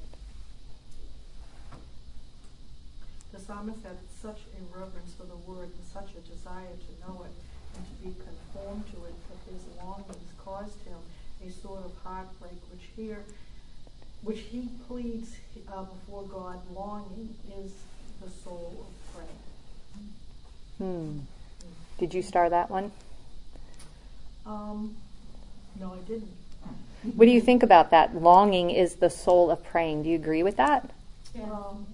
The psalmist had such a reverence for the word and such a desire to know it and to be conformed to it that his longings caused him a sort of heartbreak, which here, which he pleads uh, before God. Longing is the soul of prayer. Hmm. Did you start that one? Um, no, I didn't. What do you think about that? Longing is the soul of praying. Do you agree with that? Yeah. Um,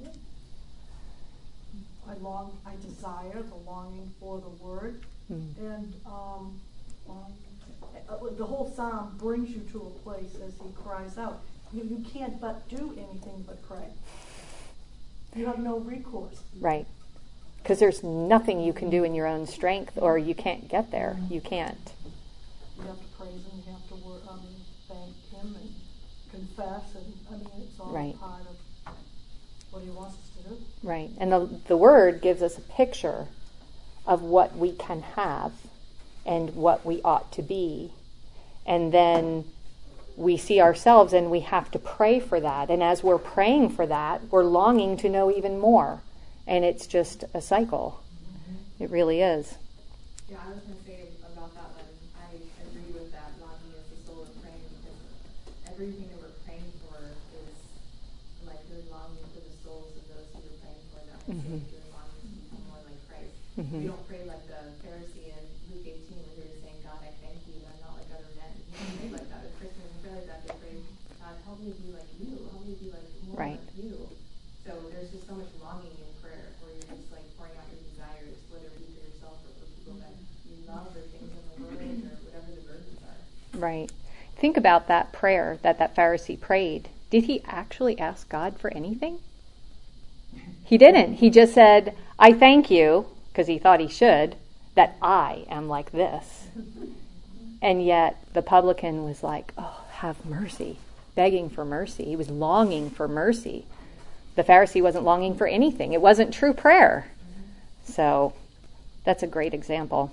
I long, I desire the longing for the word, mm. and um, um, the whole psalm brings you to a place as he cries out. You, you can't but do anything but pray. You have no recourse. Right. Because there's nothing you can do in your own strength, or you can't get there. You can't. You have to praise him. You have to wor- I mean, thank him and confess, and I mean, it's all right. part of what he wants us to do. Right. And the the word gives us a picture of what we can have and what we ought to be. And then we see ourselves and we have to pray for that. And as we're praying for that, we're longing to know even more. And it's just a cycle. Mm-hmm. It really is. Yeah, I was going to say about that one, I agree with that. Longing is the soul of praying, because everything that we're praying for is like you're longing for the souls of those who you're praying for. That makes mm-hmm. you're longing to become more like Christ. Mm-hmm. We don't pray like the Pharisee in Luke eighteen when he was saying, God, I thank you, I'm not like other men. He didn't pray like that. A Christian didn't pray like that. They pray, God, help me be like you. Help me be like more right. like you. So there's just so much longing in prayer, where you're just like pouring out your desires, whether it be for yourself or for people that you love, or things in the world, or whatever the burdens are. Right. Think about that prayer that that Pharisee prayed. Did he actually ask God for anything? He didn't. He just said, I thank you, because he thought he should, that I am like this. And yet the publican was like, oh, have mercy, begging for mercy. He was longing for mercy. The Pharisee wasn't longing for anything. It wasn't true prayer. So that's a great example.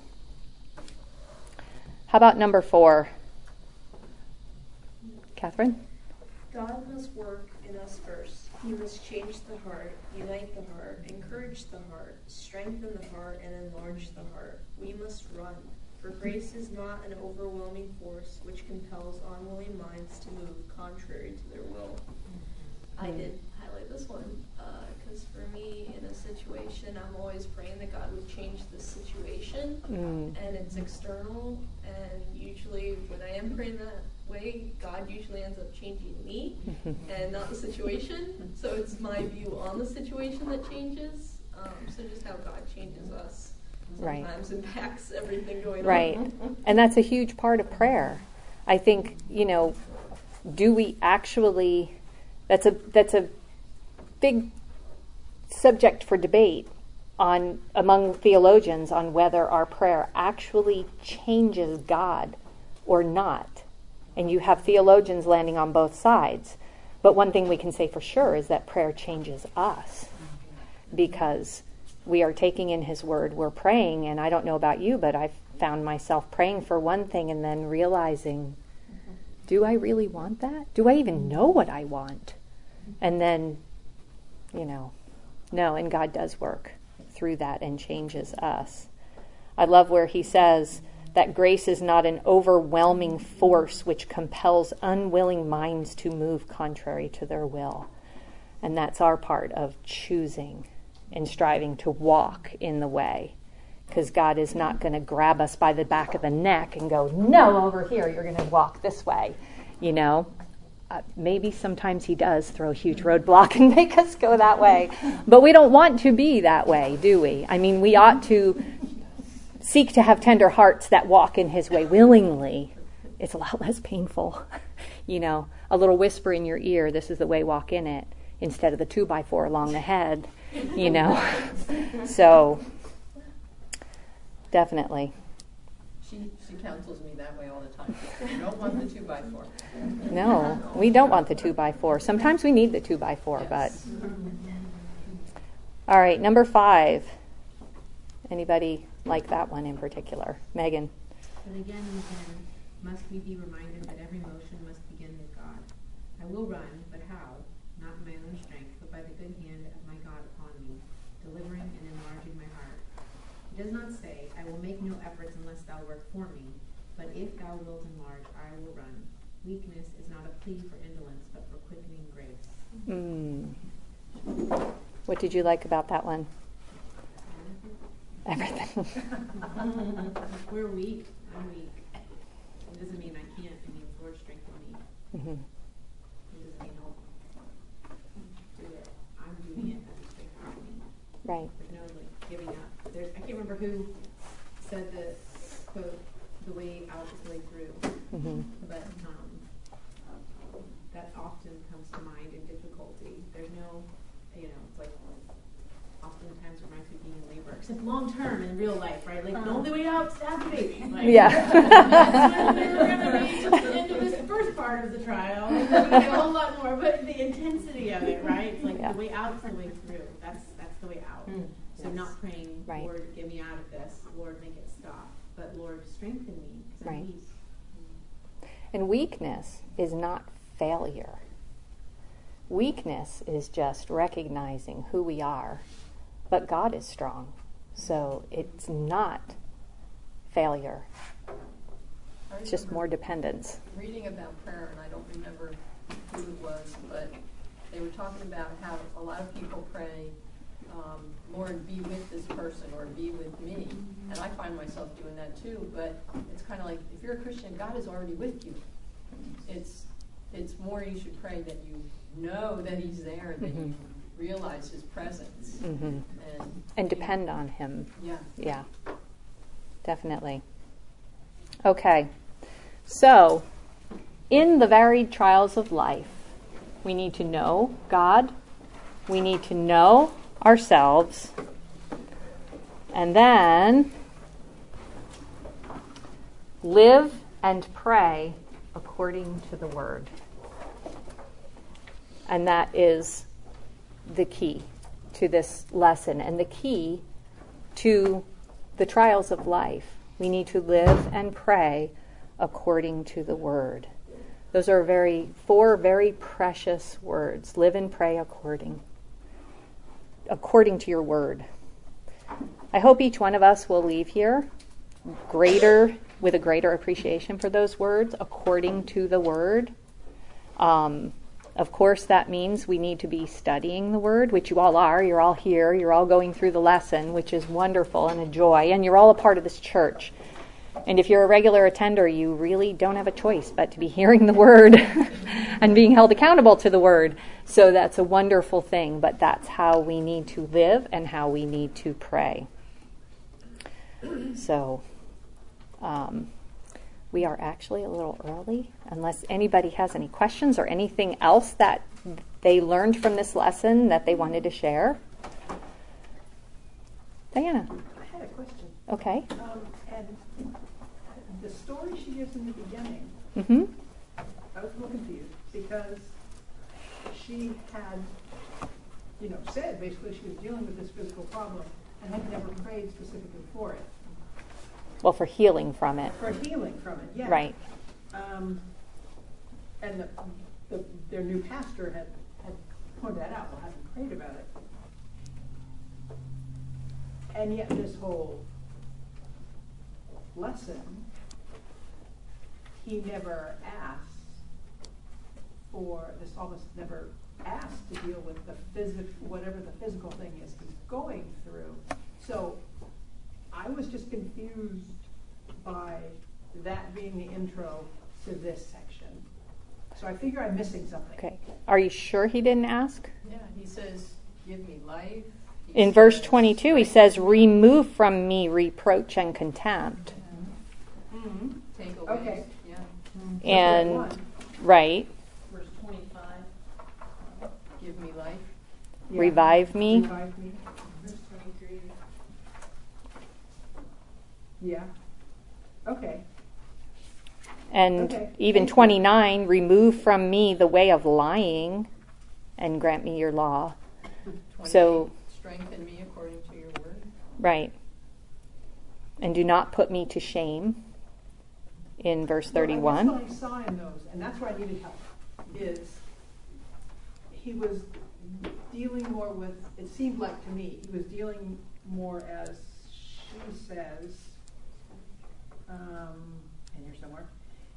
How about number four? Catherine? God must work in us first. He must change the heart, unite the heart, encourage the heart, strengthen the heart, and enlarge the heart. We must run, for grace is not an overwhelming force which compels unwilling minds to move contrary to their will. I did highlight this one because uh, for me, in a situation, I'm always praying that God would change the situation, mm. and it's external. And usually, when I am praying that way, God usually ends up changing me and not the situation. So it's my view on the situation that changes. Um, so just how God changes us sometimes right. impacts everything going right. on. Right, and that's a huge part of prayer. I think, you know, do we actually? That's a that's a big subject for debate. on among theologians on whether our prayer actually changes God or not. And you have theologians landing on both sides. But one thing we can say for sure is that prayer changes us, because we are taking in his word, we're praying, and I don't know about you, but I've found myself praying for one thing and then realizing, do I really want that? Do I even know what I want? And then, you know, no, and God does work through that and changes us. I love where he says that grace is not an overwhelming force which compels unwilling minds to move contrary to their will. And that's our part of choosing and striving to walk in the way. Because God is not going to grab us by the back of the neck and go, no, over here, you're going to walk this way. You know, uh, maybe sometimes he does throw a huge roadblock and make us go that way. But we don't want to be that way, do we? I mean, we ought to seek to have tender hearts that walk in his way willingly. It's a lot less painful. You know, a little whisper in your ear, this is the way, walk in it, instead of the two by four along the head, you know. So, definitely. She she counsels me that way all the time. You don't want the two by four. No, we don't want the two by four. Sometimes we need the two by four, yes. But. All right, number five. Anybody like that one in particular? Megan. But again, again, must we be reminded that every motion must begin with God. I will run, but how? Not in my own strength, but by the good hand of my God upon me, delivering and enlarging my heart. He does not say, I will make no efforts unless thou work for me, but if thou wilt enlarge, I will run. Weakness is not a plea for indolence, but for quickening grace. Mm. What did you like about that one? Everything. We're weak. I'm weak. It doesn't mean I can't. It means Lord strengthen me. Mm-hmm. It doesn't mean I'll do it. I'm doing it. I'm strengthening me. Right. There's no like giving up. There's I can't remember who said the quote, the way out is the way through. Mm-hmm. But um, that often comes to mind in difficulty. There's no, you know, it's like oftentimes reminds me of being in labor, except long term in real life, right? Like the only way out is to have a baby. Like, yeah. That's when we're going to reach the end of this first part of the trial. There's going to be a whole lot more, but the intensity of it, right? It's like yeah. the way out is the way through. That's that's the way out. Mm. So yes. Not praying, right. Lord, get me out of this. Lord, make it stop. But Lord, strengthen me because right. I'm weak. And weakness is not failure. Weakness is just recognizing who we are. But God is strong, so it's not failure. It's just more dependence. Reading about prayer, and I don't remember who it was, but they were talking about how a lot of people pray, um, Lord, be with this person, or be with me. And I find myself doing that too, but it's kind of like, if you're a Christian, God is already with you. It's it's more you should pray that you know that he's there, that mm-hmm. you realize his presence. Mm-hmm. And, and depend on him. Yeah. Yeah. Definitely. Okay. So, in the varied trials of life, we need to know God, we need to know ourselves, and then live and pray according to the Word. And that is the key to this lesson and the key to the trials of life. We need to live and pray according to the Word. Those are very four very precious words. Live and pray according according to your Word. I hope each one of us will leave here greater with a greater appreciation for those words, according to the Word. Um, Of course, that means we need to be studying the Word, which you all are. You're all here. You're all going through the lesson, which is wonderful and a joy. And you're all a part of this church. And if you're a regular attender, you really don't have a choice but to be hearing the Word and being held accountable to the Word. So that's a wonderful thing. But that's how we need to live and how we need to pray. So, um... we are actually a little early, unless anybody has any questions or anything else that they learned from this lesson that they wanted to share. Diana. I had a question. Okay. Um, and the story she gives in the beginning, Mm-hmm. I was a little confused because she had, you know, said basically she was dealing with this physical problem and had never prayed specifically for it. Well, for healing from it. For healing from it, yeah. Right. Um, and the, the, their new pastor had, had pointed that out, well, hadn't prayed about it. And yet this whole lesson, he never asked for, the psalmist never asked to deal with the physical, whatever the physical thing is he's going through. So I was just confused by that being the intro to this section. So I figure I'm missing something. Okay. Are you sure he didn't ask? Yeah, he says, give me life. He In says, verse twenty-two, he says, remove from me reproach and contempt. Mm-hmm. Take away. Okay. Yeah. Mm-hmm. And, right. Verse twenty-five. Give me life. Yeah. Revive me. Revive me. Verse twenty-three. Yeah. Okay. And Okay. even Thank you. twenty-nine, remove from me the way of lying and grant me your law. So, strengthen me according to your word. right. And do not put me to shame in verse thirty-one. Well, I guess what I saw in those, and that's where I needed help, is he was dealing more with, it seemed like to me, he was dealing more as she says, um, in here somewhere,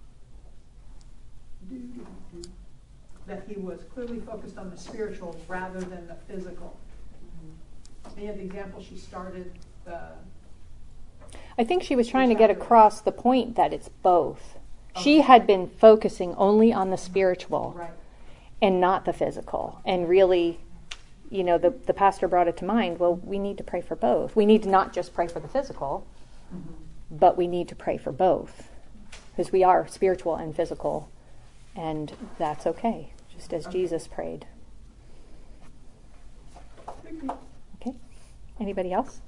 that he was clearly focused on the spiritual rather than the physical. And yet the example she started, the I think she was trying to get across the point that it's both. She had been focusing only on the spiritual right. and not the physical. And really, you know, the, the pastor brought it to mind, well, we need to pray for both. We need to not just pray for the physical, Mm-hmm. but we need to pray for both. Because we are spiritual and physical, and that's okay, just as Okay. Jesus prayed. Okay. Anybody else?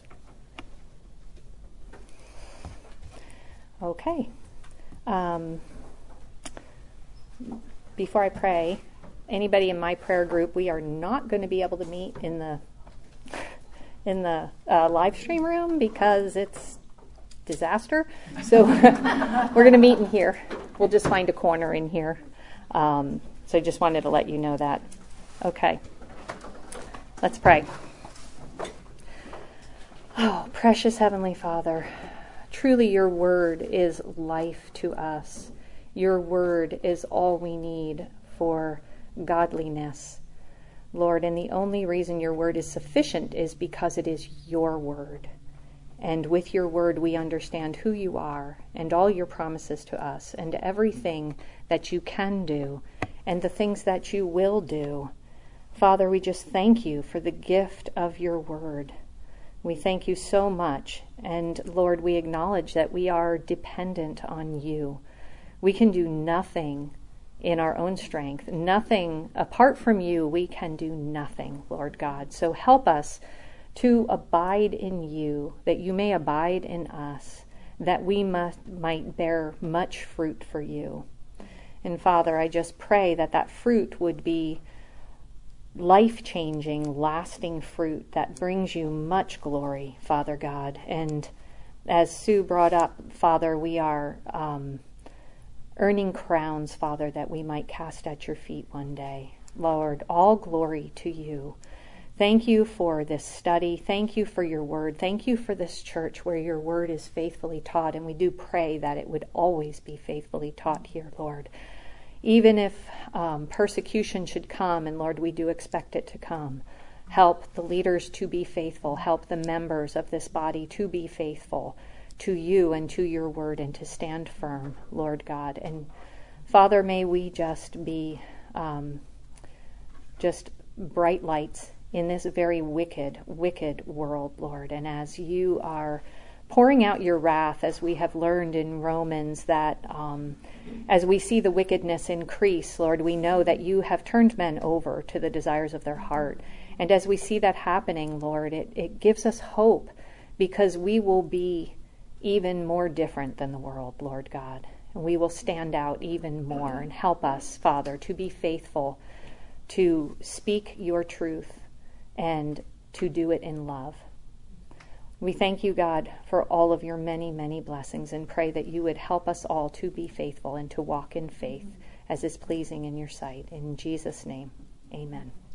Okay. Um, before I pray, anybody in my prayer group, we are not going to be able to meet in the in the uh, live stream room because it's disaster. So we're going to meet in here. We'll just find a corner in here. Um, so I just wanted to let you know that. Okay. Let's pray. Oh, precious Heavenly Father, truly your word is life to us. Your word is all we need for godliness, Lord, and the only reason your word is sufficient is because it is your word. And with your word we understand who you are and all your promises to us and everything that you can do and the things that you will do. Father, we just thank you for the gift of your word. We thank you so much. And Lord, we acknowledge that we are dependent on you. We can do nothing in our own strength. Nothing apart from you, we can do nothing, Lord God. So help us to abide in you, that you may abide in us, that we must, might bear much fruit for you. And Father, I just pray that that fruit would be life-changing, lasting fruit that brings you much glory, Father God. And as Sue brought up, Father, we are um, earning crowns, Father, that we might cast at your feet one day. Lord, all glory to you. Thank you for this study. Thank you for your word. Thank you for this church where your word is faithfully taught. And we do pray that it would always be faithfully taught here, Lord. Even if um, persecution should come, and Lord, we do expect it to come, help the leaders to be faithful. Help the members of this body to be faithful to you and to your word and to stand firm, Lord God. And Father, may we just be um, just bright lights in this very wicked, wicked world, Lord. And as you are pouring out your wrath, as we have learned in Romans, that um, as we see the wickedness increase, Lord, we know that you have turned men over to the desires of their heart. And as we see that happening, Lord, it, it gives us hope because we will be even more different than the world, Lord God. And we will stand out even more. And help us, Father, to be faithful, to speak your truth, and to do it in love. We thank you, God, for all of your many, many blessings, and pray that you would help us all to be faithful and to walk in faith as is pleasing in your sight. In Jesus' name, amen.